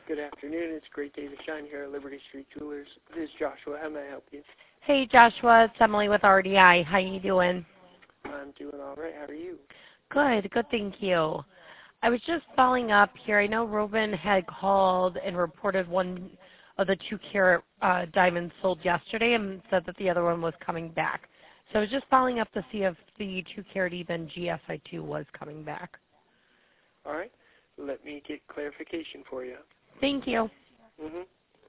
Good afternoon. It's a great day to shine here at Liberty Street Jewelers. This is Joshua. How may I help you? Hey, Joshua. It's Emily with RDI. How you doing? I'm doing all right. How are you? Good. Good, thank you. I was just following up here. I know Robin had called and reported one of the 2-carat diamonds sold yesterday and said that the other one was coming back. So I was just following up to see if the 2-carat even GSI2 was coming back. All right. Let me get clarification for you. Thank you. Mm-hmm.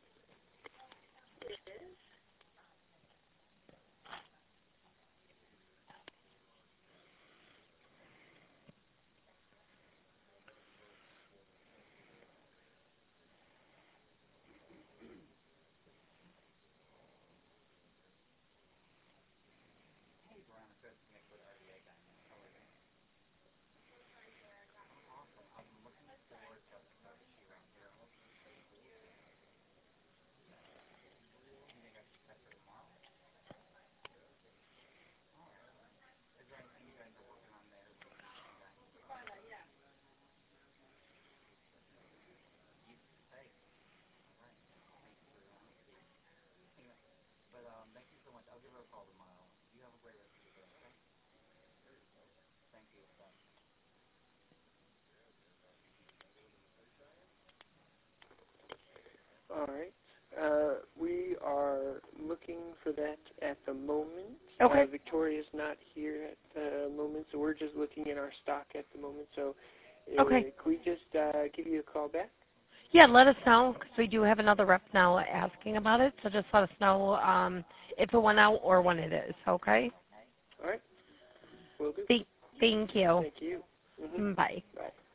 All right. We are looking for that at the moment. Okay. Victoria's not here at the moment, so we're just looking in our stock at the moment. So Okay. could we just give you a call back? Yeah, let us know because we do have another rep now asking about it. So just let us know if it went out or when it is, okay? All right. Will do. Thank you. Thank you. Mm-hmm. Bye. Bye.